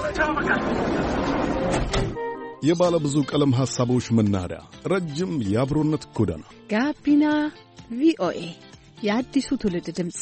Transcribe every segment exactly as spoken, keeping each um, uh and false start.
የባለ ብዙ ቀለም ሐሳቦች መናኸሪያ ረጅም የአብሮነት ጎዳና ጋቢና ቪኦኤ የአዲሱ ትውልድ ድምጽ።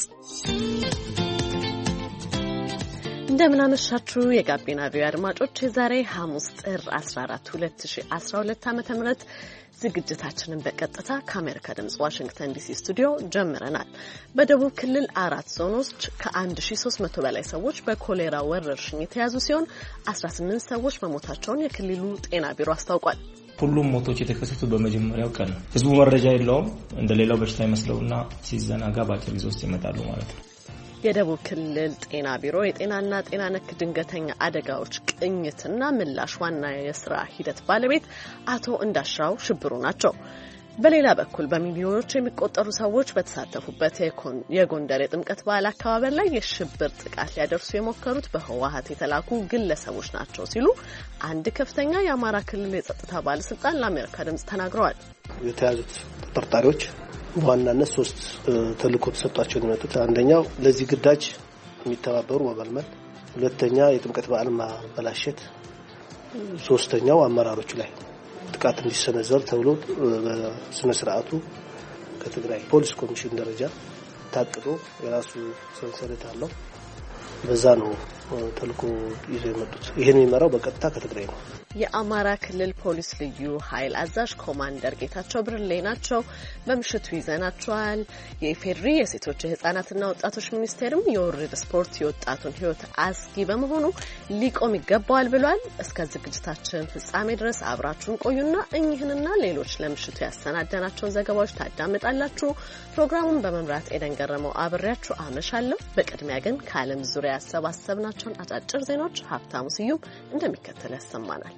እንደምን አመሻችሁ የጋቢና ቪኦኤ አድማጮች። የዛሬ ሐሙስ ጥር አስራ አራት ሁለት ሺህ አስራ ሁለት ዓመተ ምህረት ዝግጅታችንን በቀጥታ ከአሜሪካ ድምጽ ዋሽንግተን ዲሲ ስቱዲዮ ጀምረናል። በደቡብ ክልል አራት ዞኖች ከአንድ ሺህ ሶስት መቶ በላይ ሰዎች በኮሌራ ወረርሽኝ የተያዙ ሲሆን አስራ ስምንት ሰዎች መሞታቸውን የክልሉ ጤና ቢሮ አስታውቋል። ሁሉም ሞቶች የተከሰቱ በመጀመሪያው ቀን ነው። ህዝቡ መረጃ የለውም። እንደሌላው በሽታ ይመስለውና ሲዘናጋ ባጭር ጊዜ ውስጥ ይመጣሉ ማለት ነው። የደቡብ ክልል ጤና ቢሮ የጤናና ጤና ነክ ድንገተኛ አደጋዎች ቅኝትና ምላሽ ዋና የስራ ሂደት ባለቤት አቶ እንዳሻው ሽብሩ ናቸው። በሌላ በኩል በሚሊዮኖች የሚቆጠሩ ሰዎች በተሳተፉበት የጎንደር የጥምቀት በዓል አካባቢ ላይ የሽብር ጥቃት ሊያደርሱ የሞከሩት በህወሓት የተላኩ ግለሰቦች ናቸው ሲሉ አንድ ከፍተኛ የአማራ ክልል የጸጥታ ባለስልጣን ለአሜሪካ ድምጽ ተናግረዋል። የተያዙት ተጠርጣሪዎች በዋናነት ሶስት ተልእኮ ተሰጥቷቸው የመጡት፣ አንደኛው ለዚህ ግዳጅ የሚተባበሩ መመልመል፣ ሁለተኛ የጥምቀት በዓል ማበላሸት፣ ሶስተኛው አመራሮች ላይ ጥቃት እንዲሰነዘር ተብሎ በስነ ስርዓቱ ከትግራይ ፖሊስ ኮሚሽን ደረጃ ታቅዶ የራሱ ሰንሰለት አለው። በዛ ነው ተልእኮ ይዘው የመጡት። ይሄን የሚመራው በቀጥታ ከትግራይ ነው። የአማራ ክልል ፖሊስ ልዩ ኃይል አዛዥ ኮማንደር ጌታቸው ብርሌ ናቸው። በምሽቱ ይዘናቸዋል። የኢፌድሪ የሴቶች የህፃናትና ወጣቶች ሚኒስቴርም የውርድ ስፖርት የወጣቱን ህይወት አስጊ በመሆኑ ሊቆም ይገባዋል ብሏል። እስከ ዝግጅታችን ፍጻሜ ድረስ አብራችሁን ቆዩና እኚህንና ሌሎች ለምሽቱ ያሰናዳናቸውን ዘገባዎች ታዳምጣላችሁ። ፕሮግራሙን በመምራት ኤደን ገረመው አብሬያችሁ አመሻለሁ። በቅድሚያ ግን ከዓለም ዙሪያ ያሰባሰብናቸውን አጫጭር ዜናዎች ሀብታሙ ስዩም እንደሚከተል ያሰማናል።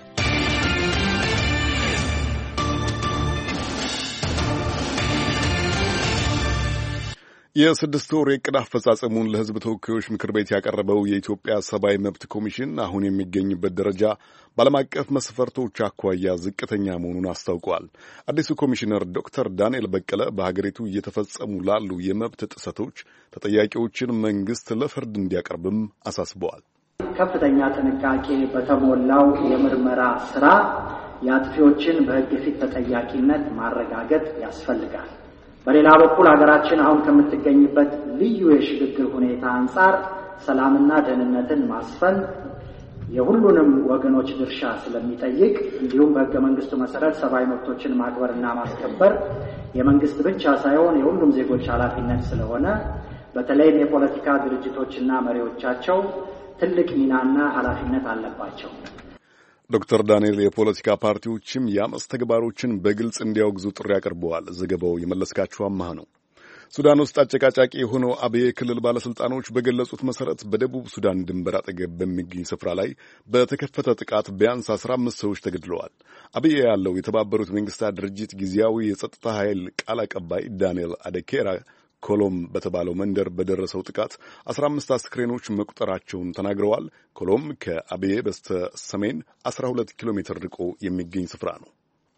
የስድስት ወር የዕቅድ አፈጻጸሙን ለሕዝብ ተወካዮች ምክር ቤት ያቀረበው የኢትዮጵያ ሰብአዊ መብት ኮሚሽን አሁን የሚገኝበት ደረጃ በዓለም አቀፍ መስፈርቶች አኳያ ዝቅተኛ መሆኑን አስታውቀዋል። አዲሱ ኮሚሽነር ዶክተር ዳንኤል በቀለ በሀገሪቱ እየተፈጸሙ ላሉ የመብት ጥሰቶች ተጠያቂዎችን መንግስት ለፍርድ እንዲያቀርብም አሳስበዋል። ከፍተኛ ጥንቃቄ በተሞላው የምርመራ ስራ የአጥፊዎችን በሕግ ፊት ተጠያቂነት ማረጋገጥ ያስፈልጋል። በሌላ በኩል ሀገራችን አሁን ከምትገኝበት ልዩ የሽግግር ሁኔታ አንጻር ሰላምና ደህንነትን ማስፈን የሁሉንም ወገኖች ድርሻ ስለሚጠይቅ እንዲሁም በሕገ መንግስቱ መሰረት ሰብአዊ መብቶችን ማክበርና ማስከበር የመንግስት ብቻ ሳይሆን የሁሉም ዜጎች ኃላፊነት ስለሆነ በተለይም የፖለቲካ ድርጅቶችና መሪዎቻቸው ትልቅ ሚናና ኃላፊነት አለባቸው። ዶክተር ዳንኤል የፖለቲካ ፓርቲዎችም የአመፅ ተግባሮችን በግልጽ እንዲያወግዙ ጥሪ አቅርበዋል። ዘገባው የመለስካቸው አማህ ነው። ሱዳን ውስጥ አጨቃጫቂ የሆነው አብዬ ክልል ባለስልጣኖች በገለጹት መሰረት በደቡብ ሱዳን ድንበር አጠገብ በሚገኝ ስፍራ ላይ በተከፈተ ጥቃት ቢያንስ አስራ አምስት ሰዎች ተገድለዋል። አብዬ ያለው የተባበሩት መንግስታት ድርጅት ጊዜያዊ የጸጥታ ኃይል ቃል አቀባይ ዳንኤል አደኬራ ኮሎም በተባለው መንደር በደረሰው ጥቃት አስራ አምስት አስክሬኖች መቁጠራቸውን ተናግረዋል። ኮሎም ከአብዬ በስተ ሰሜን አስራ ሁለት ኪሎ ሜትር ርቆ የሚገኝ ስፍራ ነው።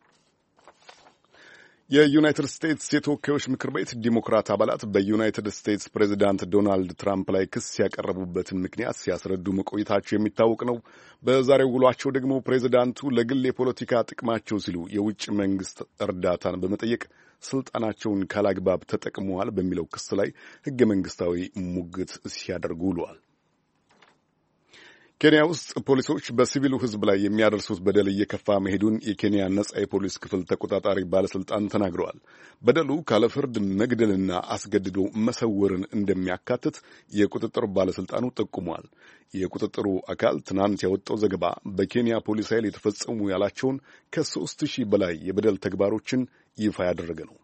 የዩናይትድ ስቴትስ የተወካዮች ምክር ቤት ዲሞክራት አባላት በዩናይትድ ስቴትስ ፕሬዚዳንት ዶናልድ ትራምፕ ላይ ክስ ያቀረቡበትን ምክንያት ሲያስረዱ መቆየታቸው የሚታወቅ ነው። በዛሬው ውሏቸው ደግሞ ፕሬዚዳንቱ ለግል የፖለቲካ ጥቅማቸው ሲሉ የውጭ መንግስት እርዳታን በመጠየቅ ስልጣናቸውን ካላግባብ ተጠቅመዋል በሚለው ክስ ላይ ህገ መንግስታዊ ሙግት ሲያደርጉ ውለዋል። ኬንያ ውስጥ ፖሊሶች በሲቪሉ ህዝብ ላይ የሚያደርሱት በደል እየከፋ መሄዱን የኬንያ ነጻ የፖሊስ ክፍል ተቆጣጣሪ ባለስልጣን ተናግረዋል። በደሉ ካለ ፍርድ መግደልና አስገድዶ መሰወርን እንደሚያካትት የቁጥጥር ባለስልጣኑ ጠቁመዋል። የቁጥጥሩ አካል ትናንት ያወጣው ዘገባ በኬንያ ፖሊስ ኃይል የተፈጸሙ ያላቸውን ከሶስት ሺህ በላይ የበደል ተግባሮችን ይፋ ያደረገ ነው።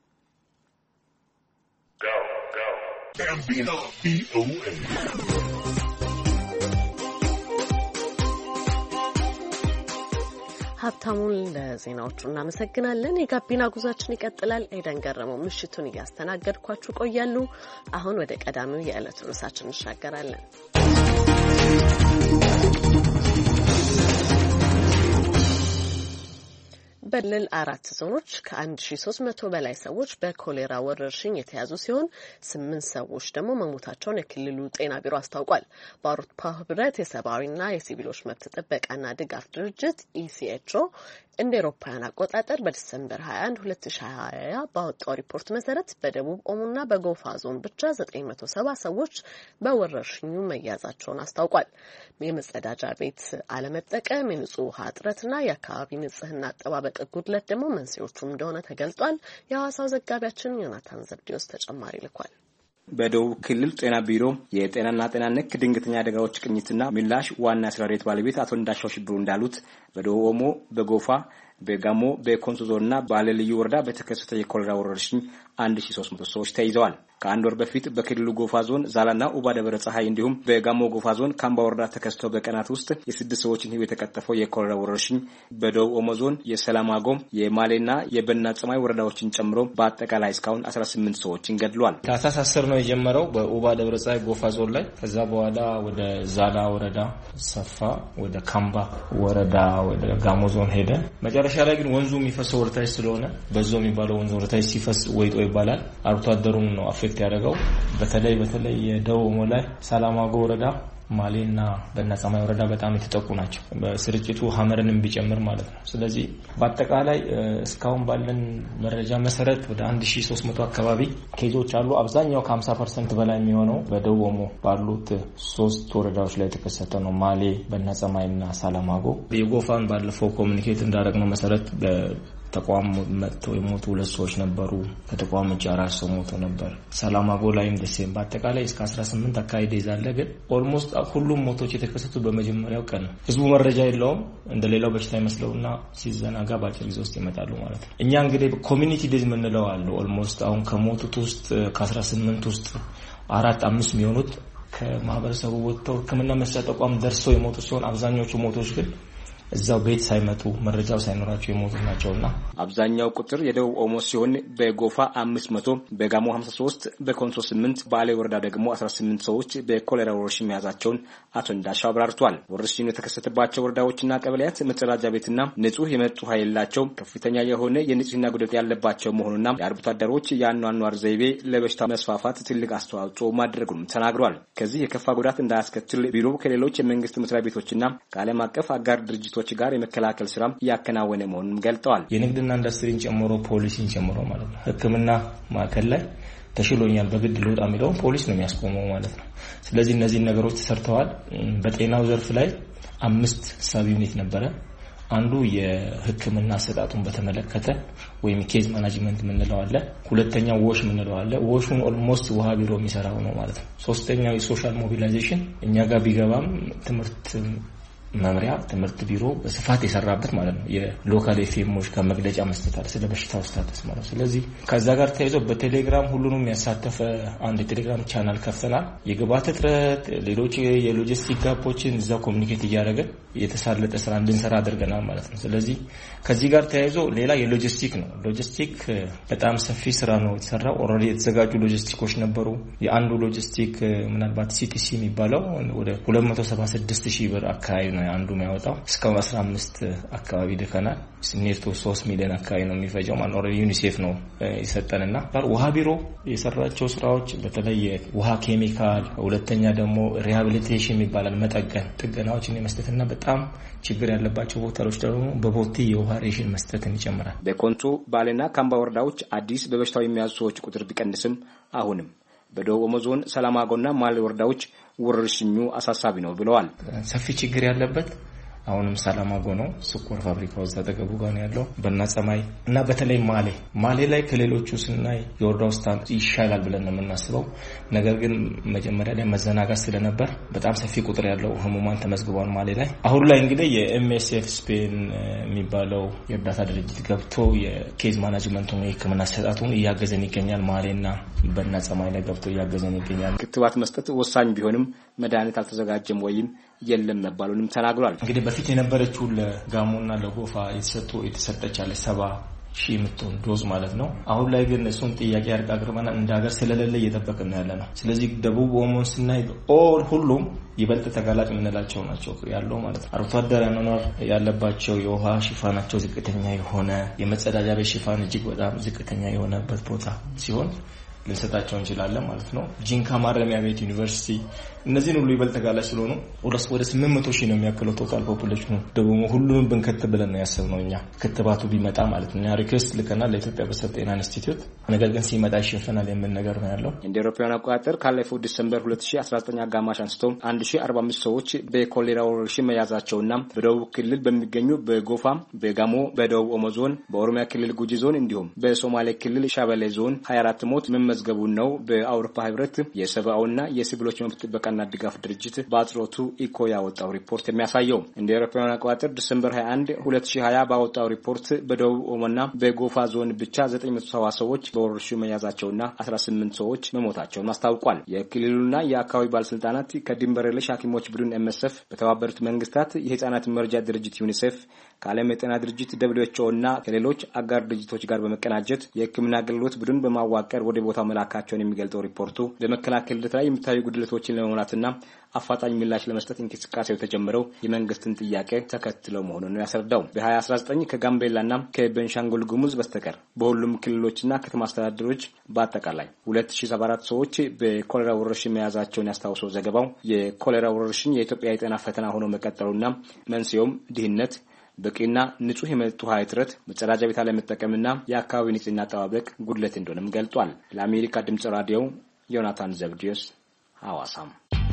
ሀብታሙን ለዜናዎቹ እናመሰግናለን። የጋቢና ጉዟችን ይቀጥላል። ኤደን ገረመው ምሽቱን እያስተናገድኳችሁ ቆያሉ። አሁን ወደ ቀዳሚው የዕለቱ ርዕሳችን እንሻገራለን። በክልል አራት ዞኖች ከ1300 በላይ ሰዎች በኮሌራ ወረርሽኝ የተያዙ ሲሆን ስምንት ሰዎች ደግሞ መሞታቸውን የክልሉ ጤና ቢሮ አስታውቋል። በአውሮፓ ህብረት የሰብአዊና የሲቪሎች መብት ጥበቃና ድጋፍ ድርጅት ኢሲኤችኦ እንደ አውሮፓውያን አቆጣጠር በዲሰምበር ሃያ አንድ ሁለት ሺህ ሃያ ባወጣው ሪፖርት መሰረት በደቡብ ኦሞና በጎፋ ዞን ብቻ ዘጠኝ መቶ ሰባ ሰዎች በወረርሽኙ መያዛቸውን አስታውቋል። የመጸዳጃ ቤት አለመጠቀም፣ የንጹህ ውሃ እጥረትና የአካባቢ ንጽህና አጠባበቅ ጉድለት ደግሞ መንስኤዎቹም እንደሆነ ተገልጧል። የሐዋሳው ዘጋቢያችን ዮናታን ዘብዲዮስ ተጨማሪ ልኳል። በደቡብ ክልል ጤና ቢሮ የጤናና ጤና ነክ ድንገተኛ አደጋዎች ቅኝትና ምላሽ ዋና ስራ ሬት ባለቤት አቶ እንዳሻው ሽብሩ እንዳሉት በደቡብ ኦሞ፣ በጎፋ፣ በጋሞ፣ በኮንሶ ዞንና ባሌ ልዩ ወረዳ በተከሰተ የኮሌራ ወረርሽኝ አንድ ሺህ ሶስት መቶ ሰዎች ተይዘዋል። ከአንድ ወር በፊት በክልሉ ጎፋ ዞን ዛላና ኡባ ደብረ ፀሐይ እንዲሁም በጋሞ ጎፋ ዞን ካምባ ወረዳ ተከስቶ በቀናት ውስጥ የስድስት ሰዎችን ህይወት የተቀጠፈው የኮሌራ ወረርሽኝ በደቡብ ኦሞ ዞን የሰላማጎም የማሌና የበና ጸማይ ወረዳዎችን ጨምሮ በአጠቃላይ እስካሁን አስራ ስምንት ሰዎችን ገድሏል። ታህሳስ አስር ነው የጀመረው በኡባ ደብረ ፀሐይ ጎፋ ዞን ላይ። ከዛ በኋላ ወደ ዛላ ወረዳ ሰፋ፣ ወደ ካምባ ወረዳ፣ ወደ ጋሞ ዞን ሄደ። መጨረሻ ላይ ግን ወንዙ የሚፈሰው ወርታች ስለሆነ በዞ የሚባለው ወንዙ ወርታች ሲፈስ ወይጦ ይባላል። አርብቶ አደሩን ነው አፌክት ያደረገው። በተለይ በተለይ የደቡብ ኦሞ ላይ ሰላማጎ ወረዳ፣ ማሌና በናጸማይ ወረዳ በጣም የተጠቁ ናቸው። በስርጭቱ ሀመርንም ቢጨምር ማለት ነው። ስለዚህ በአጠቃላይ እስካሁን ባለን መረጃ መሰረት ወደ አንድ ሺህ ሶስት መቶ አካባቢ ኬዞች አሉ። አብዛኛው ከ50 ፐርሰንት በላይ የሚሆነው በደቡብ ኦሞ ባሉት ሶስት ወረዳዎች ላይ የተከሰተ ነው። ማሌ፣ በናጸማይና ሰላማጎ። የጎፋን ባለፈው ኮሙኒኬት እንዳደረግነው መሰረት ተቋም መጥተው የሞቱ ሁለት ሰዎች ነበሩ። ከተቋም ውጭ አራት ሰው ሞቶ ነበር። ሰላማጎ ላይም ደሴም በአጠቃላይ እስከ አስራ ስምንት አካባቢ ይዛለ። ግን ኦልሞስት ሁሉም ሞቶች የተከሰቱ በመጀመሪያው ቀን ነው። ህዝቡ መረጃ የለውም። እንደሌላው በሽታ ይመስለውና ሲዘናጋ ባጭር ጊዜ ውስጥ ይመጣሉ ማለት ነው። እኛ እንግዲህ ኮሚኒቲ ዴዝ ምንለው አለ። ኦልሞስት አሁን ከሞቱት ውስጥ ከአስራ ስምንት ውስጥ አራት አምስት የሚሆኑት ከማህበረሰቡ ወጥተው ሕክምና መስጫ ተቋም ደርሰው የሞቱ ሲሆን አብዛኞቹ ሞቶች ግን እዛው ቤት ሳይመጡ መረጃው ሳይኖራቸው የሞቱ ናቸውና አብዛኛው ቁጥር የደቡብ ኦሞ ሲሆን በጎፋ አምስት መቶ፣ በጋሞ ሀምሳ ሶስት፣ በኮንሶ ስምንት፣ ባሌ ወረዳ ደግሞ አስራ ስምንት ሰዎች በኮሌራ ወረርሽኝ መያዛቸውን አቶ እንዳሻው አብራርቷል። ወረርሽኙ የተከሰተባቸው ወረዳዎችና ቀበሌያት መጸዳጃ ቤትና ንጹህ የመጡ ኃይል የሌላቸው፣ ከፍተኛ የሆነ የንጽህና ጉድለት ያለባቸው መሆኑና የአርብቶ አደሮች የአኗኗር ዘይቤ ለበሽታ መስፋፋት ትልቅ አስተዋጽኦ ማድረጉን ተናግሯል። ከዚህ የከፋ ጉዳት እንዳያስከትል ቢሮ ከሌሎች የመንግስት መስሪያ ቤቶችና ከዓለም አቀፍ አጋር ድርጅቶች ጋር የመከላከል ስራ ያከናወነ መሆኑን ገልጠዋል። የንግድና ኢንዱስትሪን ጨምሮ ፖሊሲን ጨምሮ ማለት ነው። ሕክምና ማዕከል ላይ ተሽሎኛል በግድ ልውጣ የሚለው ፖሊስ ነው የሚያስቆመው ማለት ነው። ስለዚህ እነዚህ ነገሮች ተሰርተዋል። በጤናው ዘርፍ ላይ አምስት ሰብ ዩኒት ነበረ። አንዱ የሕክምና አሰጣጡን በተመለከተ ወይም ኬዝ ማኔጅመንት ምንለው አለ። ሁለተኛው ዎሽ ምንለው አለ። ዎሹን ኦልሞስት ውሃ ቢሮ የሚሰራው ነው ማለት ነው። ሶስተኛው የሶሻል ሞቢላይዜሽን እኛ ጋር ቢገባም ትምህርት መምሪያ ትምህርት ቢሮ በስፋት የሰራበት ማለት ነው። የሎካል ኤፍኤሞች ከመግለጫ መስጠት ስለ በሽታው ስታተስ ማለት ነው። ስለዚህ ከዛ ጋር ተያይዞ በቴሌግራም ሁሉንም ያሳተፈ አንድ ቴሌግራም ቻናል ከፍተናል። የግብአት እጥረት፣ ሌሎች የሎጂስቲክ ጋፖችን እዛ ኮሙኒኬት እያደረገን የተሳለጠ ስራ እንድንሰራ አድርገናል ማለት ነው። ስለዚህ ከዚህ ጋር ተያይዞ ሌላ የሎጂስቲክ ነው። ሎጂስቲክ በጣም ሰፊ ስራ ነው የተሰራው። ኦልሬዲ የተዘጋጁ ሎጂስቲኮች ነበሩ። የአንዱ ሎጂስቲክ ምናልባት ሲቲሲ የሚባለው ወደ ሁለት መቶ ሰባ ስድስት ሺህ ብር አካባቢ ነው አንዱ የሚያወጣው። እስከ አስራ አምስት አካባቢ ደከናል። ኔርቶ ሶስት ሚሊዮን አካባቢ ነው የሚፈጀው ማለት ነው። ዩኒሴፍ ነው የሰጠንና ውሃ ቢሮ የሰራቸው ስራዎች በተለይ ውሃ ኬሚካል፣ ሁለተኛ ደግሞ ሪሃቢሊቴሽን ይባላል መጠገን ጥገናዎችን የመስጠትና በጣም ችግር ያለባቸው ቦታዎች ደግሞ በቦቲ የውሃ ሬሽን መስጠትን ይጨምራል። በኮንሶ ባሌና ካምባ ወረዳዎች አዲስ በበሽታው የሚያዙ ሰዎች ቁጥር ቢቀንስም አሁንም በደቡብ ኦሞ ዞን ሰላማጎና ማሌ ወረዳዎች ወረርሽኙ አሳሳቢ ነው ብለዋል። ሰፊ ችግር ያለበት አሁንም ሰላማጎ ነው። ስኳር ፋብሪካው እዛ ተገቡ ጋር ነው ያለው። በናጸማይ እና በተለይ ማሌ ማሌ ላይ ከሌሎቹ ስናይ የወረዳው ስታንድ ይሻላል ብለን ነው የምናስበው። ነገር ግን መጀመሪያ ላይ መዘናጋት ስለነበር በጣም ሰፊ ቁጥር ያለው ህሙማን ተመዝግቧል ማሌ ላይ። አሁን ላይ እንግዲህ የኤምኤስኤፍ ስፔን የሚባለው የእርዳታ ድርጅት ገብቶ የኬዝ ማኔጅመንቱን የህክምና አሰጣጡን እያገዘን ይገኛል። ማሌና በናጸማይ ላይ ገብቶ እያገዘን ይገኛል። ክትባት መስጠት ወሳኝ ቢሆንም መድኃኒት አልተዘጋጀም ወይም የለም መባሉንም ተናግሯል። እንግዲህ በፊት የነበረችው ለጋሞና ለጎፋ የተሰጡ የተሰጠች አለ ሰባ ሺህ የምትሆን ዶዝ ማለት ነው። አሁን ላይ ግን እሱን ጥያቄ አርጋግረማና እንደ ሀገር ስለሌለ እየተጠበቅን ያለ ነው። ስለዚህ ደቡብ ኦሞን ስናይ ኦል ሁሉም ይበልጥ ተጋላጭ የምንላቸው ናቸው ያለው ማለት ነው። አርብቶ አደር ያኗኗር ያለባቸው የውሃ ሽፋናቸው ዝቅተኛ የሆነ የመጸዳጃ ቤት ሽፋን እጅግ በጣም ዝቅተኛ የሆነበት ቦታ ሲሆን ልንሰጣቸው እንችላለን ማለት ነው። ጂንካ ማረሚያ ቤት ዩኒቨርሲቲ እነዚህን ሁሉ ይበልጥ ተጋላጭ ስለሆኑ ወደ ስምንት መቶ ሺህ ነው የሚያክለው ቶታል ፖፑሌሽኑ። ደግሞ ሁሉንም ብንከት ብለን ነው ያሰብነው እኛ ክትባቱ ቢመጣ ማለት ነው። ሪኩዌስት ልከናል ለኢትዮጵያ ህብረተሰብ ጤና ኢንስቲትዩት፣ ነገር ግን ሲመጣ ይሸፈናል የሚል ነገር ነው ያለው። እንደ አውሮፓውያን አቆጣጠር ካለፈው ዲሰምበር ሁለት ሺህ አስራ ዘጠኝ አጋማሽ አንስቶ አንድ ሺህ አርባ አምስት ሰዎች በኮሌራ ወረርሽኝ መያዛቸውና በደቡብ ክልል በሚገኙ በጎፋ፣ በጋሞ፣ በደቡብ ኦሞ ዞን፣ በኦሮሚያ ክልል ጉጂ ዞን እንዲሁም በሶማሌ ክልል ሻበሌ ዞን ሀያ አራት ሞት መመዝገቡ ነው በአውሮፓ ህብረት የሰብአዊና የሲቪሎች መብት ጥበቃና ድጋፍ ድርጅት በአጽሮቱ ኢኮ ያወጣው ሪፖርት የሚያሳየው። እንደ አውሮፓውያን አቆጣጠር ዲሰምበር ሃያ አንድ ሁለት ሺህ ሀያ ባወጣው ሪፖርት በደቡብ ኦሞና በጎፋ ዞን ብቻ ዘጠኝ መቶ ሰባ ሰዎች በወረርሽኙ መያዛቸውና አስራ ስምንት ሰዎች መሞታቸውን አስታውቋል። የክልሉና የአካባቢ ባለስልጣናት ከድንበር የለሽ ሐኪሞች ቡድን ኤምኤስኤፍ፣ በተባበሩት መንግስታት የህፃናት መርጃ ድርጅት ዩኒሴፍ፣ ከዓለም የጤና ድርጅት ደብሊው ኤች ኦ እና ከሌሎች አጋር ድርጅቶች ጋር በመቀናጀት የህክምና አገልግሎት ቡድን በማዋቀር ወደ ቦታው መላካቸውን የሚገልጸው ሪፖርቱ በመከላከል ላይ የሚታዩ ጉድለቶችን ለመሙላትና አፋጣኝ ምላሽ ለመስጠት እንቅስቃሴው የተጀመረው የመንግስትን ጥያቄ ተከትለው መሆኑን ነው ያስረዳው። በሀያ አስራ ዘጠኝ ከጋምቤላና ከቤንሻንጉል ጉሙዝ በስተቀር በሁሉም ክልሎችና ከተማ አስተዳደሮች በአጠቃላይ ሁለት ሺህ ሰባ አራት ሰዎች በኮሌራ ወረርሽኝ መያዛቸውን ያስታውሰው ዘገባው የኮሌራ ወረርሽኝ የኢትዮጵያ የጤና ፈተና ሆኖ መቀጠሉና መንስኤውም ድህነት፣ በቂና ንጹህ የመጠጥ ውሃ እጥረት፣ መጸዳጃ ቤት አለመጠቀምና የአካባቢ ንጽህና አጠባበቅ ጉድለት እንደሆነም ገልጿል። ለአሜሪካ ድምጽ ራዲዮ ዮናታን ዘብዲዮስ ሐዋሳም።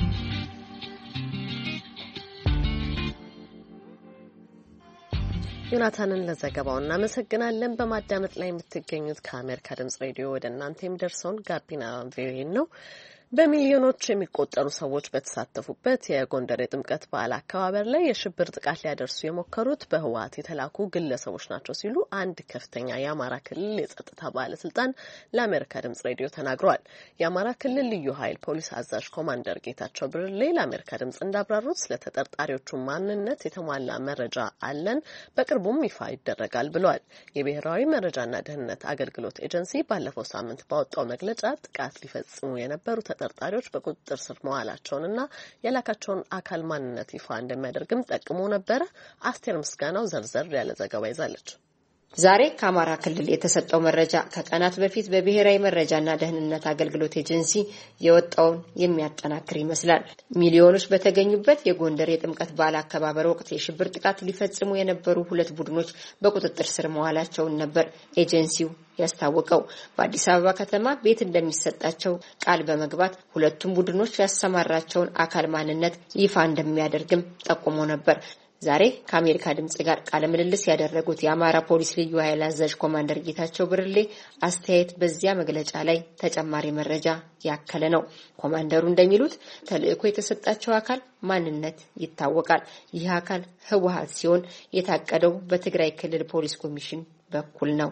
ዮናታንን ለዘገባው እናመሰግናለን። በማዳመጥ ላይ የምትገኙት ከአሜሪካ ድምጽ ሬዲዮ ወደ እናንተ የሚደርሰውን ጋቢና ቪኦኤ ነው። በሚሊዮኖች የሚቆጠሩ ሰዎች በተሳተፉበት የጎንደር የጥምቀት በዓል አከባበር ላይ የሽብር ጥቃት ሊያደርሱ የሞከሩት በህወሓት የተላኩ ግለሰቦች ናቸው ሲሉ አንድ ከፍተኛ የአማራ ክልል የጸጥታ ባለስልጣን ለአሜሪካ ድምጽ ሬዲዮ ተናግረዋል። የአማራ ክልል ልዩ ኃይል ፖሊስ አዛዥ ኮማንደር ጌታቸው ብርሌ ለአሜሪካ ድምጽ እንዳብራሩት ስለ ተጠርጣሪዎቹ ማንነት የተሟላ መረጃ አለን፣ በቅርቡም ይፋ ይደረጋል ብለዋል። የብሔራዊ መረጃና ደህንነት አገልግሎት ኤጀንሲ ባለፈው ሳምንት ባወጣው መግለጫ ጥቃት ሊፈጽሙ የነበሩ ተጠርጣሪዎች በቁጥጥር ስር መዋላቸውንና የላካቸውን አካል ማንነት ይፋ እንደሚያደርግም ጠቅሞ ነበረ። አስቴር ምስጋናው ዘርዘር ያለ ዘገባ ይዛለች። ዛሬ ከአማራ ክልል የተሰጠው መረጃ ከቀናት በፊት በብሔራዊ መረጃና ደህንነት አገልግሎት ኤጀንሲ የወጣውን የሚያጠናክር ይመስላል። ሚሊዮኖች በተገኙበት የጎንደር የጥምቀት በዓል አከባበር ወቅት የሽብር ጥቃት ሊፈጽሙ የነበሩ ሁለት ቡድኖች በቁጥጥር ስር መዋላቸውን ነበር ኤጀንሲው ያስታወቀው። በአዲስ አበባ ከተማ ቤት እንደሚሰጣቸው ቃል በመግባት ሁለቱም ቡድኖች ያሰማራቸውን አካል ማንነት ይፋ እንደሚያደርግም ጠቁሞ ነበር። ዛሬ ከአሜሪካ ድምጽ ጋር ቃለ ምልልስ ያደረጉት የአማራ ፖሊስ ልዩ ኃይል አዛዥ ኮማንደር ጌታቸው ብርሌ አስተያየት በዚያ መግለጫ ላይ ተጨማሪ መረጃ ያከለ ነው። ኮማንደሩ እንደሚሉት ተልእኮ የተሰጣቸው አካል ማንነት ይታወቃል። ይህ አካል ህወሓት ሲሆን የታቀደው በትግራይ ክልል ፖሊስ ኮሚሽን በኩል ነው።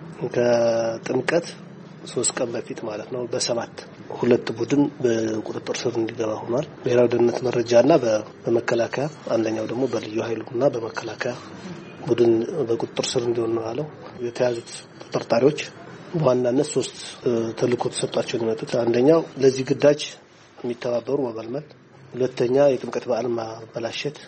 ከጥምቀት ሶስት ቀን በፊት ማለት ነው በሰባት ሁለት ቡድን በቁጥጥር ስር እንዲገባ ሆኗል። ብሔራዊ ደህንነት መረጃና በመከላከያ አንደኛው ደግሞ በልዩ ኃይሉና በመከላከያ ቡድን በቁጥጥር ስር እንዲሆን ነው ያለው። የተያዙት ተጠርጣሪዎች በዋናነት ሶስት ተልእኮ ተሰጥቷቸው የመጡት አንደኛው ለዚህ ግዳጅ የሚተባበሩ መመልመል፣ ሁለተኛ የጥምቀት በዓልን ማበላሸት፣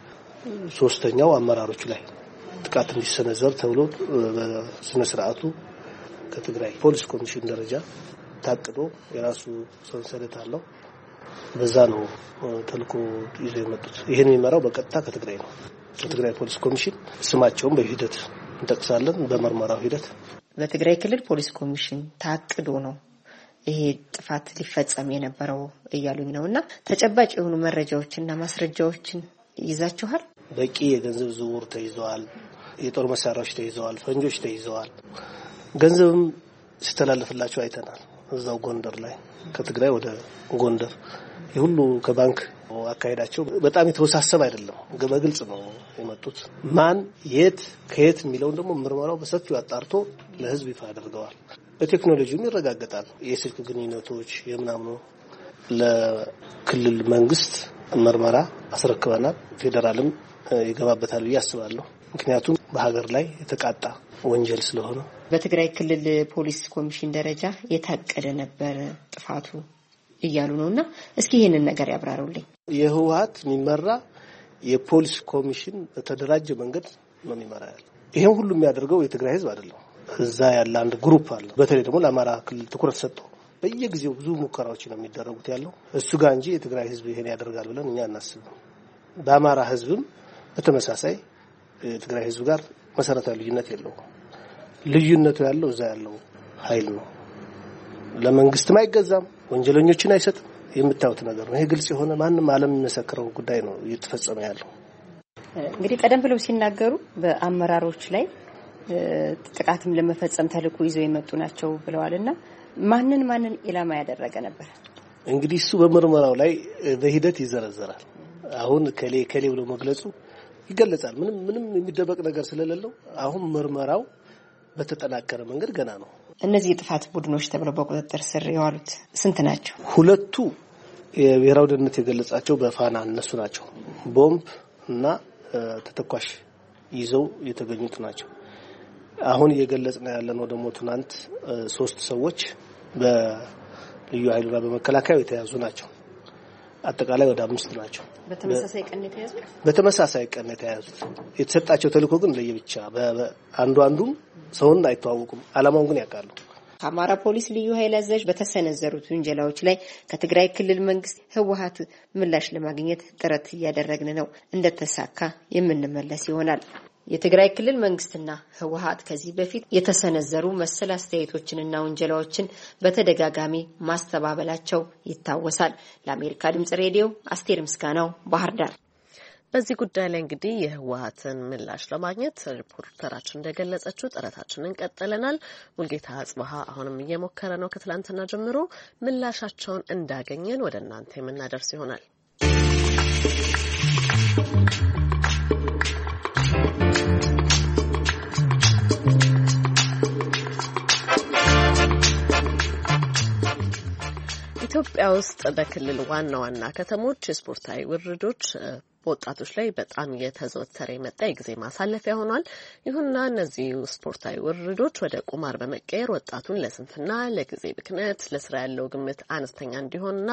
ሶስተኛው አመራሮች ላይ ጥቃት እንዲሰነዘር ተብሎ በስነ ስርዓቱ ከትግራይ ፖሊስ ኮሚሽን ደረጃ ታቅዶ የራሱ ሰንሰለት አለው። በዛ ነው ተልኮ ይዘው የመጡት። ይሄን የሚመራው በቀጥታ ከትግራይ ነው። ከትግራይ ፖሊስ ኮሚሽን ስማቸውን በሂደት እንጠቅሳለን። በመርመራው ሂደት በትግራይ ክልል ፖሊስ ኮሚሽን ታቅዶ ነው ይሄ ጥፋት ሊፈጸም የነበረው እያሉኝ ነውና ተጨባጭ የሆኑ መረጃዎችና ማስረጃዎችን ይዛችኋል? በቂ የገንዘብ ዝውውር ተይዘዋል። የጦር መሳሪያዎች ተይዘዋል። ፈንጆች ተይዘዋል። ገንዘብም ሲተላለፍላቸው አይተናል። እዛው ጎንደር ላይ ከትግራይ ወደ ጎንደር ይሁሉ ከባንክ አካሄዳቸው በጣም የተወሳሰበ አይደለም። በግልጽ ነው የመጡት። ማን የት ከየት የሚለውን ደግሞ ምርመራው በሰፊው አጣርቶ ለህዝብ ይፋ ያደርገዋል። በቴክኖሎጂውም ይረጋገጣል። የስልክ ግንኙነቶች የምናምኑ ለክልል መንግስት ምርመራ አስረክበናል። ፌደራልም ይገባበታል ብዬ አስባለሁ። ምክንያቱም በሀገር ላይ የተቃጣ ወንጀል ስለሆነ በትግራይ ክልል ፖሊስ ኮሚሽን ደረጃ የታቀደ ነበር ጥፋቱ እያሉ ነውና እስኪ ይሄንን ነገር ያብራሩልኝ። የህወሓት የሚመራ የፖሊስ ኮሚሽን በተደራጀ መንገድ ነው የሚመራው። ይሄን ሁሉ የሚያደርገው የትግራይ ህዝብ አይደለም። እዛ ያለ አንድ ግሩፕ አለ። በተለይ ደግሞ ለአማራ ክልል ትኩረት ሰጥቶ በየጊዜው ብዙ ሙከራዎች ነው የሚደረጉት ያለው እሱ ጋር እንጂ የትግራይ ህዝብ ይሄን ያደርጋል ብለን እኛ እናስብም። በአማራ ህዝብም በተመሳሳይ የትግራይ ህዝብ ጋር መሰረታዊ ልዩነት የለውም። ልዩነቱ ያለው እዛ ያለው ኃይል ነው። ለመንግስትም አይገዛም፣ ወንጀለኞችን አይሰጥም። የምታዩት ነገር ነው። ይሄ ግልጽ የሆነ ማንንም ዓለም የሚመሰክረው ጉዳይ ነው እየተፈጸመ ያለው። እንግዲህ ቀደም ብለው ሲናገሩ በአመራሮች ላይ ጥቃትም ለመፈጸም ተልዕኮ ይዘው የመጡ ናቸው ብለዋልና ማንን ማንን ኢላማ ያደረገ ነበር? እንግዲህ እሱ በምርመራው ላይ በሂደት ይዘረዘራል። አሁን ከሌ ከሌ ብሎ መግለጹ ይገለጻል። ምንም ምንም የሚደበቅ ነገር ስለሌለው አሁን ምርመራው በተጠናከረ መንገድ ገና ነው። እነዚህ ጥፋት ቡድኖች ተብለው በቁጥጥር ስር የዋሉት ስንት ናቸው? ሁለቱ የብሔራዊ ደህንነት የገለጻቸው በፋና እነሱ ናቸው። ቦምብ እና ተተኳሽ ይዘው የተገኙት ናቸው። አሁን እየገለጽና ያለነው ደግሞ ትናንት ሶስት ሰዎች በልዩ ኃይሉና በመከላከያ የተያዙ ናቸው። አጠቃላይ ወደ አምስት ናቸው። በተመሳሳይ ቀን የተያዙት በተመሳሳይ ቀን የተያዙት የተሰጣቸው ተልዕኮ ግን ለየብቻ በአንዱ አንዱ ሰውን አይተዋወቁም። አላማውን ግን ያውቃሉ። ከአማራ ፖሊስ ልዩ ኃይል አዛዥ በተሰነዘሩት ወንጀላዎች ላይ ከትግራይ ክልል መንግስት ህወሓት ምላሽ ለማግኘት ጥረት እያደረግን ነው። እንደተሳካ የምንመለስ ይሆናል። የትግራይ ክልል መንግስትና ህወሓት ከዚህ በፊት የተሰነዘሩ መሰል አስተያየቶችንና ወንጀላዎችን በተደጋጋሚ ማስተባበላቸው ይታወሳል። ለአሜሪካ ድምጽ ሬዲዮ አስቴር ምስጋናው ባህር ዳር። በዚህ ጉዳይ ላይ እንግዲህ የህወሓትን ምላሽ ለማግኘት ሪፖርተራችን እንደገለጸችው ጥረታችንን ቀጥለናል። ሙልጌታ አጽባሃ አሁንም እየሞከረ ነው። ከትላንትና ጀምሮ ምላሻቸውን እንዳገኘን ወደ እናንተ የምናደርስ ይሆናል። ኢትዮጵያ ውስጥ በክልል ዋና ዋና ከተሞች የስፖርታዊ ውድድሮች በወጣቶች ላይ በጣም የተዘወተረ የመጣ የጊዜ ማሳለፊያ ሆኗል። ይሁንና እነዚህ ስፖርታዊ ውድድሮች ወደ ቁማር በመቀየር ወጣቱን ለስንፍና፣ ለጊዜ ብክነት፣ ለስራ ያለው ግምት አነስተኛ እንዲሆንና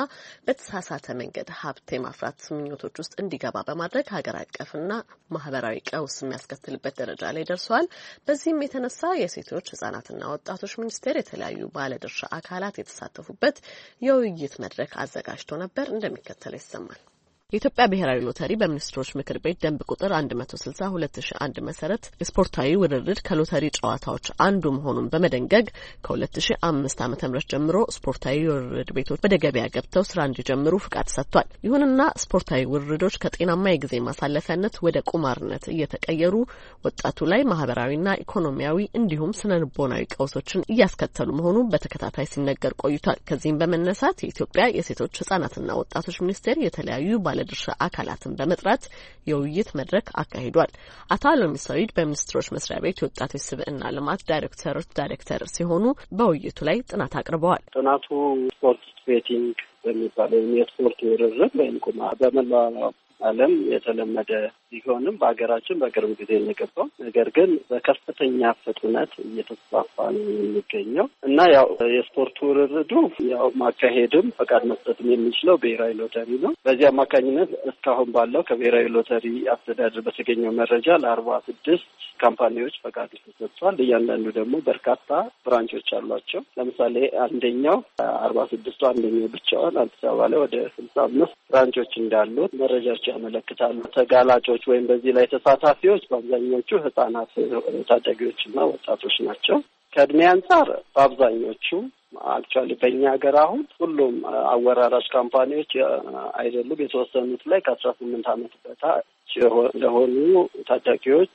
በተሳሳተ መንገድ ሀብት የማፍራት ምኞቶች ውስጥ እንዲገባ በማድረግ ሀገር አቀፍና ማህበራዊ ቀውስ የሚያስከትልበት ደረጃ ላይ ደርሰዋል። በዚህም የተነሳ የሴቶች ህጻናትና ወጣቶች ሚኒስቴር የተለያዩ ባለድርሻ አካላት የተሳተፉበት የውይይት መድረክ አዘጋጅቶ ነበር። እንደሚከተለው ይሰማል። የኢትዮጵያ ብሔራዊ ሎተሪ በሚኒስትሮች ምክር ቤት ደንብ ቁጥር አንድ መቶ ስልሳ ሁለት ሺህ አንድ መሰረት የስፖርታዊ ውድድር ከሎተሪ ጨዋታዎች አንዱ መሆኑን በመደንገግ ከሁለት ሺህ አምስት ዓመተ ምህረት ጀምሮ ስፖርታዊ ውድድር ቤቶች ወደ ገበያ ገብተው ስራ እንዲጀምሩ ፍቃድ ሰጥቷል። ይሁንና ስፖርታዊ ውድድሮች ከጤናማ የጊዜ ማሳለፊያነት ወደ ቁማርነት እየተቀየሩ ወጣቱ ላይ ማህበራዊና ኢኮኖሚያዊ እንዲሁም ስነልቦናዊ ቀውሶችን እያስከተሉ መሆኑ በተከታታይ ሲነገር ቆይቷል። ከዚህም በመነሳት የኢትዮጵያ የሴቶች ህጻናትና ወጣቶች ሚኒስቴር የተለያዩ ባለድርሻ አካላትን በመጥራት የውይይት መድረክ አካሂዷል። አቶ አለሚ ሰይድ በሚኒስትሮች መስሪያ ቤት የወጣቶች ስብዕና ልማት ዳይሬክተሮች ዳይሬክተር ሲሆኑ በውይይቱ ላይ ጥናት አቅርበዋል። ጥናቱ ስፖርት ቤቲንግ በሚባለው የስፖርት ውድድር ወይም ቁማር በመላው ዓለም የተለመደ ቢሆንም በሀገራችን በቅርብ ጊዜ የገባው ነገር ግን በከፍተኛ ፍጥነት እየተስፋፋ ነው የሚገኘው እና ያው የስፖርት ውድድሩ ያው ማካሄድም ፈቃድ መስጠትም የሚችለው ብሔራዊ ሎተሪ ነው። በዚህ አማካኝነት እስካሁን ባለው ከብሔራዊ ሎተሪ አስተዳደር በተገኘው መረጃ ለአርባ ስድስት ካምፓኒዎች ፈቃድ ተሰጥቷል። እያንዳንዱ ደግሞ በርካታ ብራንቾች አሏቸው። ለምሳሌ አንደኛው አርባ ስድስቱ አንደኛው ብቻዋን አዲስ አበባ ላይ ወደ ስልሳ አምስት ብራንቾች እንዳሉት መረጃዎች ያመለክታሉ። ተጋላጮች ወይም በዚህ ላይ ተሳታፊዎች በአብዛኞቹ ህጻናት፣ ታዳጊዎችና ወጣቶች ናቸው። ከእድሜ አንጻር በአብዛኞቹ አክቹዋሊ በእኛ ሀገር አሁን ሁሉም አወራራሽ ካምፓኒዎች አይደሉም። የተወሰኑት ላይ ከአስራ ስምንት ዓመት በታች ለሆኑ ታዳጊዎች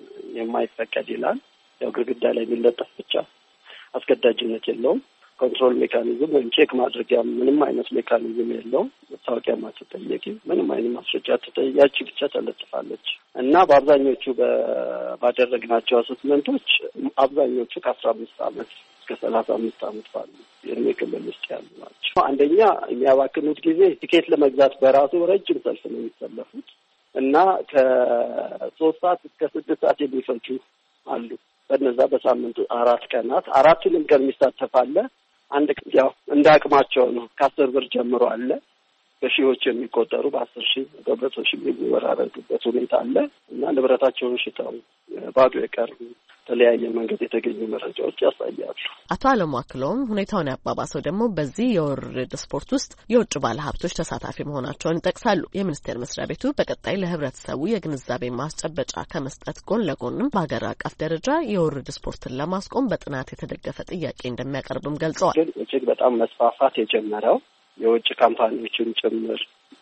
የማይፈቀድ ይላል። ያው ግድግዳ ላይ የሚለጠፍ ብቻ አስገዳጅነት የለውም። ኮንትሮል ሜካኒዝም ወይም ቼክ ማድረጊያ ምንም አይነት ሜካኒዝም የለውም። መታወቂያ ማትጠየቂ ምንም አይነት ማስረጃ ተጠያቂ ብቻ ተለጥፋለች እና በአብዛኞቹ ባደረግናቸው አሰስመንቶች አብዛኞቹ ከአስራ አምስት ዓመት እስከ ሰላሳ አምስት ዓመት ባሉ የእድሜ ክልል ውስጥ ያሉ ናቸው። አንደኛ የሚያባክኑት ጊዜ ቲኬት ለመግዛት በራሱ ረጅም ሰልፍ ነው የሚሰለፉት እና ከሶስት ሰዓት እስከ ስድስት ሰዓት የሚፈጁ አሉ በነዛ በሳምንቱ አራት ቀናት አራቱንም ቀን የሚሳተፋለ አንድ ያው እንደ አቅማቸው ነው። ከአስር ብር ጀምሮ አለ በሺዎች የሚቆጠሩ በአስር ሺህ በመቶ ሺህ የሚወራረዱበት ሁኔታ አለ እና ንብረታቸውን ሽጠው ባዶ የቀሩ ተለያየ መንገድ የተገኙ መረጃዎች ያሳያሉ። አቶ አለሙ አክለውም ሁኔታውን ያባባሰው ደግሞ በዚህ የውርርድ ስፖርት ውስጥ የውጭ ባለሀብቶች ተሳታፊ መሆናቸውን ይጠቅሳሉ። የሚኒስቴር መስሪያ ቤቱ በቀጣይ ለህብረተሰቡ የግንዛቤ ማስጨበጫ ከመስጠት ጎን ለጎንም በሀገር አቀፍ ደረጃ የውርርድ ስፖርትን ለማስቆም በጥናት የተደገፈ ጥያቄ እንደሚያቀርብም ገልጸዋል። ግን እጅግ በጣም መስፋፋት የጀመረው የውጭ ካምፓኒዎችን ጭምር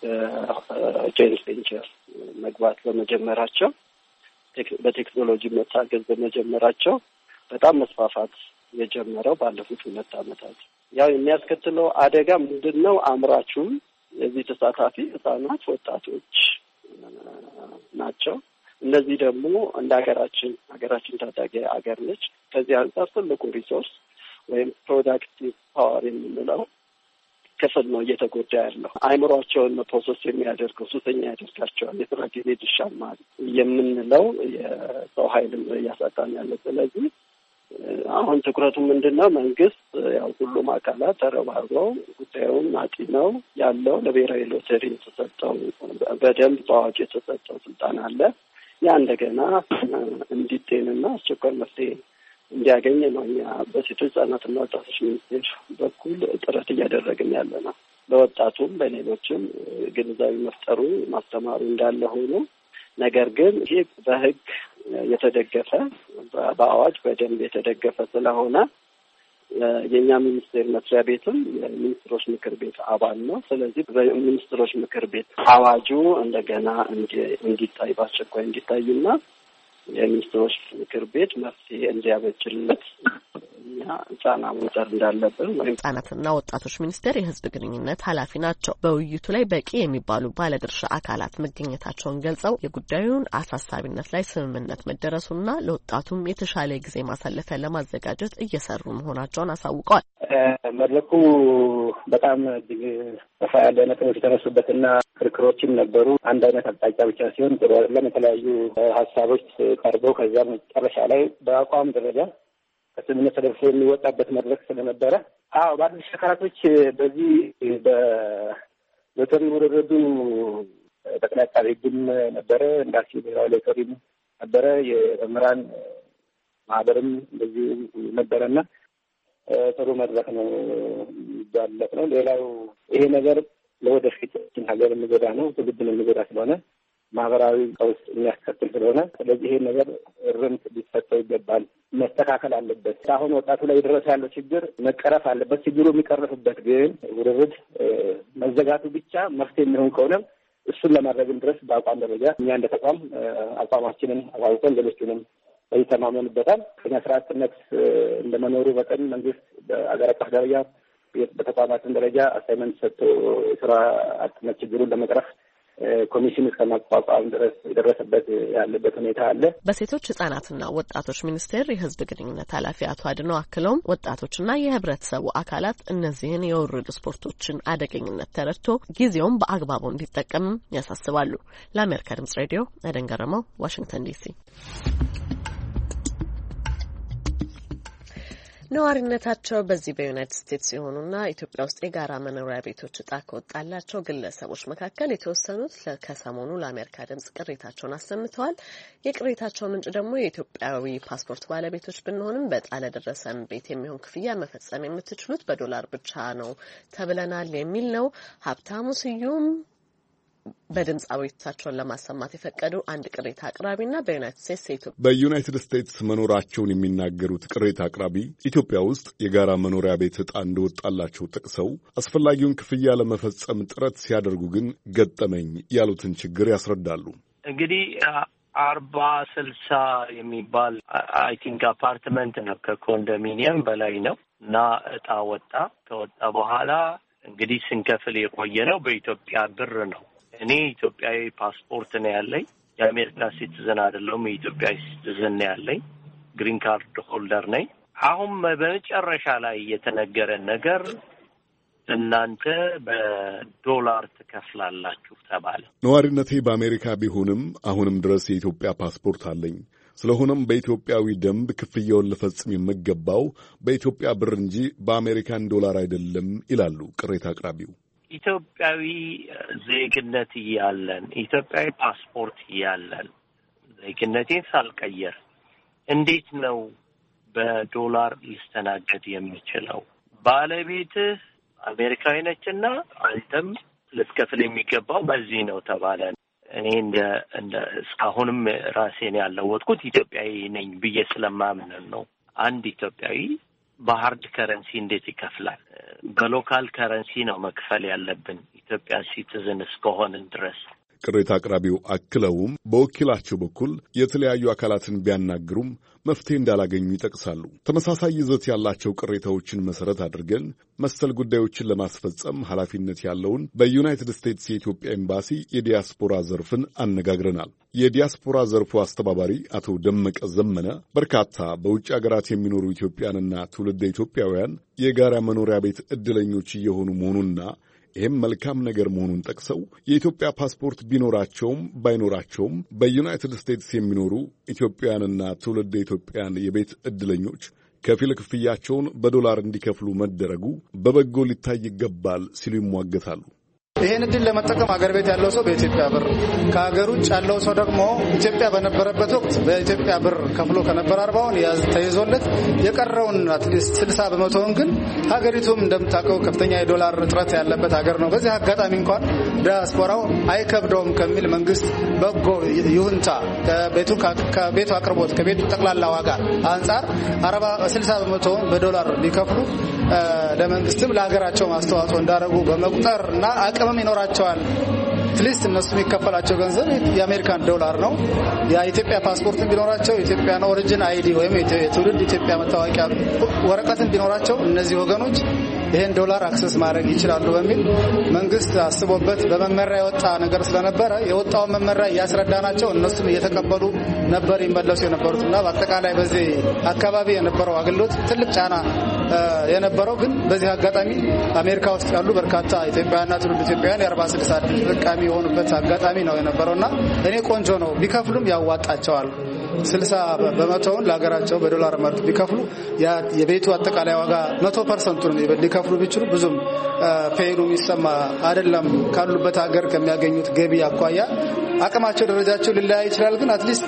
ጆይንት ቬንቸር መግባት በመጀመራቸው በቴክኖሎጂ መታገዝ በመጀመራቸው በጣም መስፋፋት የጀመረው ባለፉት ሁለት ዓመታት ያው የሚያስከትለው አደጋ ምንድነው? አምራቹም የዚህ ተሳታፊ ህጻናት፣ ወጣቶች ናቸው። እነዚህ ደግሞ እንደ ሀገራችን ሀገራችን ታዳጊ ሀገር ነች። ከዚህ አንጻር ትልቁ ሪሶርስ ወይም ፕሮዳክቲቭ ፓወር የምንለው ክፍል ነው እየተጎዳ ያለው። አይምሯቸውን ፕሮሰስ የሚያደርገው ሱሰኛ ያደርጋቸዋል። የስራ ጊዜ ይሻማል የምንለው የሰው ኃይል እያሳጣን ያለ። ስለዚህ አሁን ትኩረቱ ምንድነው? መንግስት ያው ሁሉም አካላት ተረባርበው ጉዳዩን አጢነው ያለው ለብሔራዊ ሎተሪ የተሰጠው በደንብ ታዋቂ የተሰጠው ስልጣን አለ። ያ እንደገና እንዲጤንና አስቸኳይ መፍትሄ እንዲያገኝ ነው እኛ በሴቶች ህጻናትና ወጣቶች ሚኒስቴር በኩል ጥረት እያደረግን ያለ ነው። ለወጣቱም በሌሎችም ግንዛቤ መፍጠሩ ማስተማሩ እንዳለ ሆኖ ነገር ግን ይሄ በህግ የተደገፈ በአዋጅ በደንብ የተደገፈ ስለሆነ የኛ ሚኒስቴር መስሪያ ቤትም የሚኒስትሮች ምክር ቤት አባል ነው። ስለዚህ በሚኒስትሮች ምክር ቤት አዋጁ እንደገና እንዲታይ በአስቸኳይ እንዲታይና የሚኒስትሮች ምክር ቤት መፍትሄ እንዲያበጅለት እኛ ጫና መውሰድ እንዳለብን ወይም ህጻናትና ወጣቶች ሚኒስቴር የህዝብ ግንኙነት ኃላፊ ናቸው። በውይይቱ ላይ በቂ የሚባሉ ባለድርሻ አካላት መገኘታቸውን ገልጸው የጉዳዩን አሳሳቢነት ላይ ስምምነት መደረሱና ለወጣቱም የተሻለ ጊዜ ማሳለፊያ ለማዘጋጀት እየሰሩ መሆናቸውን አሳውቀዋል። መድረኩ በጣም ሰፋ ያለ ነጥቦች የተነሱበትና ክርክሮችም ነበሩ። አንድ አይነት አቅጣጫ ብቻ ሲሆን ጥሩ አይደለም። የተለያዩ ሀሳቦች ቀርበው ከዚያ መጨረሻ ላይ በአቋም ደረጃ ከስምምነት ተደርሶ የሚወጣበት መድረክ ስለነበረ አዎ ባለድርሻ አካላቶች በዚህ በሎተሪ ውርርዱ ጠቅላይ አቃቤ ሕግም ነበረ፣ እንዳሲ ብሔራዊ ሎተሪም ነበረ፣ የመምህራን ማህበርም እንደዚህ ነበረና ጥሩ መድረክ ነው ያለበት ነው። ሌላው ይሄ ነገር ለወደፊት ሀገር የሚጎዳ ነው፣ ትውልድን የሚጎዳ ስለሆነ ማህበራዊ ቀውስ የሚያስከትል ስለሆነ ስለዚህ ይሄ ነገር እርምት ሊሰጠው ይገባል፣ መስተካከል አለበት። አሁን ወጣቱ ላይ የደረሰ ያለው ችግር መቀረፍ አለበት። ችግሩ የሚቀረፍበት ግን ውርርድ መዘጋቱ ብቻ መፍትሄ የሚሆን ከሆነ እሱን ለማድረግም ድረስ በአቋም ደረጃ እኛ እንደ ተቋም አቋማችንን አቋቁመን ሌሎቹንም ይተማመኑበታል። ከኛ ስርዓትነት እንደመኖሩ በቀን መንግስት በአገር አቀፍ ደረጃ በተቋማትን ደረጃ አሳይመንት ሰጥቶ የስራ አጥነት ችግሩን ለመቅረፍ ኮሚሽን እስከ ማቋቋም ድረስ የደረሰበት ያለበት ሁኔታ አለ። በሴቶች ህጻናትና ወጣቶች ሚኒስቴር የህዝብ ግንኙነት ኃላፊ አቶ አድነው አክለውም ወጣቶችና የህብረተሰቡ አካላት እነዚህን የውርርድ ስፖርቶችን አደገኝነት ተረድቶ ጊዜውን በአግባቡ እንዲጠቀምም ያሳስባሉ። ለአሜሪካ ድምጽ ሬዲዮ አደን ገረመው፣ ዋሽንግተን ዲሲ። ነዋሪነታቸው በዚህ በዩናይትድ ስቴትስ የሆኑና ኢትዮጵያ ውስጥ የጋራ መኖሪያ ቤቶች እጣ ከወጣላቸው ግለሰቦች መካከል የተወሰኑት ከሰሞኑ ለአሜሪካ ድምጽ ቅሬታቸውን አሰምተዋል። የቅሬታቸው ምንጭ ደግሞ የኢትዮጵያዊ ፓስፖርት ባለቤቶች ብንሆንም በዕጣ ለደረሰን ቤት የሚሆን ክፍያ መፈጸም የምትችሉት በዶላር ብቻ ነው ተብለናል የሚል ነው። ሀብታሙ ስዩም በድምጽ አቤቱታቸውን ለማሰማት የፈቀዱ አንድ ቅሬታ አቅራቢና በዩናይትድ ስቴትስ ኢትዮጵያ በዩናይትድ ስቴትስ መኖራቸውን የሚናገሩት ቅሬታ አቅራቢ ኢትዮጵያ ውስጥ የጋራ መኖሪያ ቤት ዕጣ እንደወጣላቸው ጠቅሰው አስፈላጊውን ክፍያ ለመፈጸም ጥረት ሲያደርጉ ግን ገጠመኝ ያሉትን ችግር ያስረዳሉ። እንግዲህ አርባ ስልሳ የሚባል አይ ቲንክ አፓርትመንት ነው ከኮንዶሚኒየም በላይ ነው እና ዕጣ ወጣ። ከወጣ በኋላ እንግዲህ ስንከፍል የቆየ ነው በኢትዮጵያ ብር ነው። እኔ ኢትዮጵያዊ ፓስፖርት ነው ያለኝ። የአሜሪካ ሲቲዝን አይደለሁም፣ የኢትዮጵያ ሲቲዝን ነው ያለኝ። ግሪን ካርድ ሆልደር ነኝ። አሁን በመጨረሻ ላይ የተነገረን ነገር እናንተ በዶላር ትከፍላላችሁ ተባለ። ነዋሪነቴ በአሜሪካ ቢሆንም አሁንም ድረስ የኢትዮጵያ ፓስፖርት አለኝ። ስለሆነም በኢትዮጵያዊ ደንብ ክፍያውን ለፈጽም የሚገባው በኢትዮጵያ ብር እንጂ በአሜሪካን ዶላር አይደለም ይላሉ ቅሬታ አቅራቢው። ኢትዮጵያዊ ዜግነት ያለን ኢትዮጵያዊ ፓስፖርት ያለን ዜግነቴን ሳልቀየር እንዴት ነው በዶላር ሊስተናገድ የሚችለው? ባለቤትህ አሜሪካዊ ነችና አንተም ልትከፍል የሚገባው በዚህ ነው ተባለ። እኔ እንደ እንደ እስካሁንም ራሴን ያለወጥኩት ኢትዮጵያዊ ነኝ ብዬ ስለማምን ነው። አንድ ኢትዮጵያዊ በሃርድ ከረንሲ እንዴት ይከፍላል? በሎካል ከረንሲ ነው መክፈል ያለብን ኢትዮጵያ ሲቲዝን እስከሆንን ድረስ። ቅሬታ አቅራቢው አክለውም በወኪላቸው በኩል የተለያዩ አካላትን ቢያናግሩም መፍትሄ እንዳላገኙ ይጠቅሳሉ። ተመሳሳይ ይዘት ያላቸው ቅሬታዎችን መሰረት አድርገን መሰል ጉዳዮችን ለማስፈጸም ኃላፊነት ያለውን በዩናይትድ ስቴትስ የኢትዮጵያ ኤምባሲ የዲያስፖራ ዘርፍን አነጋግረናል። የዲያስፖራ ዘርፉ አስተባባሪ አቶ ደመቀ ዘመነ በርካታ በውጭ ሀገራት የሚኖሩ ኢትዮጵያንና ትውልደ ኢትዮጵያውያን የጋራ መኖሪያ ቤት ዕድለኞች እየሆኑ መሆኑንና ይህም መልካም ነገር መሆኑን ጠቅሰው የኢትዮጵያ ፓስፖርት ቢኖራቸውም ባይኖራቸውም በዩናይትድ ስቴትስ የሚኖሩ ኢትዮጵያውያንና ትውልደ ኢትዮጵያን የቤት ዕድለኞች ከፊል ክፍያቸውን በዶላር እንዲከፍሉ መደረጉ በበጎ ሊታይ ይገባል ሲሉ ይሟገታሉ። ይሄን እድል ለመጠቀም አገር ቤት ያለው ሰው በኢትዮጵያ ብር፣ ከሀገር ውጭ ያለው ሰው ደግሞ ኢትዮጵያ በነበረበት ወቅት በኢትዮጵያ ብር ከፍሎ ከነበር አርባውን ተይዞለት የቀረውን አትሊስት ስልሳ በመቶውን ግን ሀገሪቱም እንደምታውቀው ከፍተኛ የዶላር እጥረት ያለበት ሀገር ነው። በዚህ አጋጣሚ እንኳን ዲያስፖራው አይከብደውም ከሚል መንግስት በጎ ይሁንታ ከቤቱ ከቤቱ አቅርቦት ከቤቱ ጠቅላላ ዋጋ አንጻር አርባ ስልሳ በመቶውን በዶላር ሊከፍሉ ለመንግስትም ለሀገራቸው አስተዋጽኦ እንዳደረጉ በመቁጠርና አቅምም ይኖራቸዋል። አትሊስት እነሱ የሚከፈላቸው ገንዘብ የአሜሪካን ዶላር ነው። የኢትዮጵያ ፓስፖርትን ቢኖራቸው ኢትዮጵያን ኦሪጂን አይዲ ወይም የትውልድ ኢትዮጵያ መታወቂያ ወረቀትን ቢኖራቸው እነዚህ ወገኖች ይሄን ዶላር አክሰስ ማድረግ ይችላሉ በሚል መንግስት አስቦበት በመመሪያ የወጣ ነገር ስለነበረ የወጣው መመሪያ እያስረዳናቸው እነሱም እየተቀበሉ ነበር ይመለሱ የነበሩትና በአጠቃላይ በዚህ አካባቢ የነበረው አገልግሎት ትልቅ ጫና የነበረው ግን በዚህ አጋጣሚ አሜሪካ ውስጥ ያሉ በርካታ ኢትዮጵያውያንና ትውልድ ኢትዮጵያውያን የአርባ ስድስት ተጠቃሚ የሆኑበት አጋጣሚ ነው የነበረውና እኔ ቆንጆ ነው ቢከፍሉም ያዋጣቸዋል። ስልሳ በመቶውን ለሀገራቸው በዶላር መልክ ቢከፍሉ የቤቱ አጠቃላይ ዋጋ መቶ ፐርሰንት ሊከፍሉ ቢችሉ ብዙም ፔኑ የሚሰማ አይደለም። ካሉበት ሀገር ከሚያገኙት ገቢ አኳያ አቅማቸው ደረጃቸው ሊለያይ ይችላል። ግን አትሊስት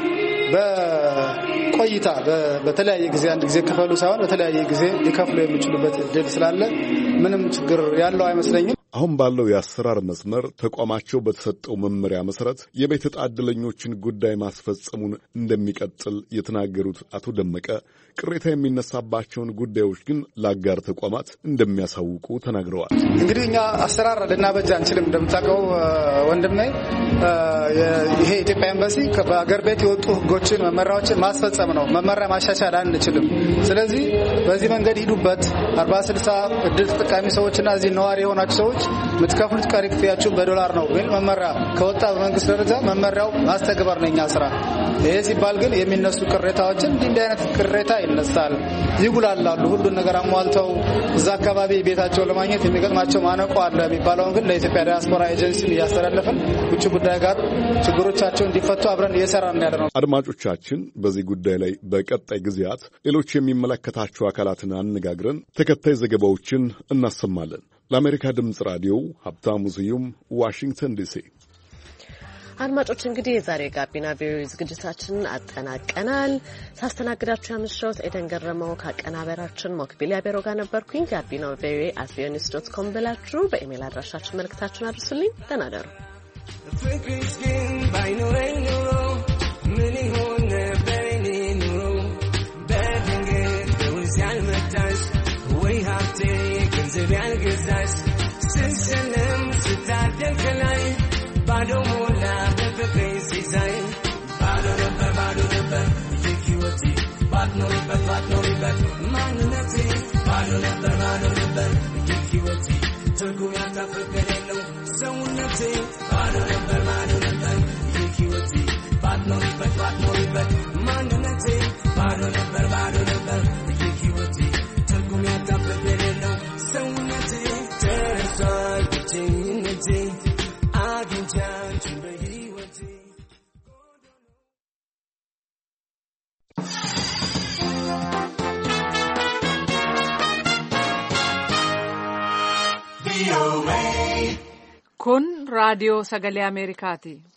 በቆይታ በተለያየ ጊዜ አንድ ጊዜ ከፈሉ ሳይሆን በተለያየ ጊዜ ሊከፍሉ የሚችሉበት እድል ስላለ ምንም ችግር ያለው አይመስለኝም። አሁን ባለው የአሰራር መስመር ተቋማቸው በተሰጠው መመሪያ መሰረት የቤት ዕጣ ዕድለኞችን ጉዳይ ማስፈጸሙን እንደሚቀጥል የተናገሩት አቶ ደመቀ ቅሬታ የሚነሳባቸውን ጉዳዮች ግን ለአጋር ተቋማት እንደሚያሳውቁ ተናግረዋል። እንግዲህ እኛ አሰራር ልናበጅ አንችልም። እንደምታውቀው ወንድሜ ይሄ ኢትዮጵያ ኤምባሲ በአገር ቤት የወጡ ሕጎችን መመሪያዎችን ማስፈጸም ነው። መመሪያ ማሻሻል አንችልም። ስለዚህ በዚህ መንገድ ሂዱበት። አርባ ስልሳ እድል ተጠቃሚ ሰዎችና እዚህ ነዋሪ የሆናችሁ ሰዎች የምትከፍሉት ቀሪ ክፍያችሁ በዶላር ነው ግን መመሪያ ከወጣ በመንግስት ደረጃ መመሪያው ማስተግበር ነው የኛ ስራ። ይሄ ሲባል ግን የሚነሱ ቅሬታዎችን እንዲህ አይነት ቅሬታ ይነሳል፣ ይጉላላሉ። ሁሉን ነገር አሟልተው እዛ አካባቢ ቤታቸውን ለማግኘት የሚገጥማቸው ማነቆ አለ የሚባለውን ግን ለኢትዮጵያ ዲያስፖራ ኤጀንሲ እያስተላለፈን ውጭ ጉዳይ ጋር ችግሮቻቸው እንዲፈቱ አብረን እየሰራን ያለ ነው። አድማጮቻችን፣ በዚህ ጉዳይ ላይ በቀጣይ ጊዜያት ሌሎች የሚመለከታቸው አካላትን አነጋግረን ተከታይ ዘገባዎችን እናሰማለን። ለአሜሪካ ድምፅ ራዲዮ ሀብታሙ ስዩም ዋሽንግተን ዲሲ። አድማጮች እንግዲህ የዛሬ ጋቢና ቪኦኤ ዝግጅታችንን አጠናቀናል። ሳስተናግዳችሁ ያመሸሁት ኤደን ገረመው ከአቀናበራችን ሞክቢል ያቤሮ ጋር ነበርኩኝ። ጋቢና ቪኦኤ አት ቪኦኤ ኒውስ ዶት ኮም ብላችሁ በኢሜል አድራሻችን መልእክታችሁን አድርሱልኝ። ደህና ደሩ። Bado mola bebe crazy sign Bado never bado never Take you a tea Bad no ribet bad no ribet Man nati Bado never bado never Take you a tea Turgu yata fekerelo So nati Bado never bado never Take you a tea Bad no ribet bad no ribet Man nati Bado never bado never Take you a tea Turgu yata fekerelo So nati Teresa Kuching nati I can change. Kun raadiyoo sagalee Ameerikaati.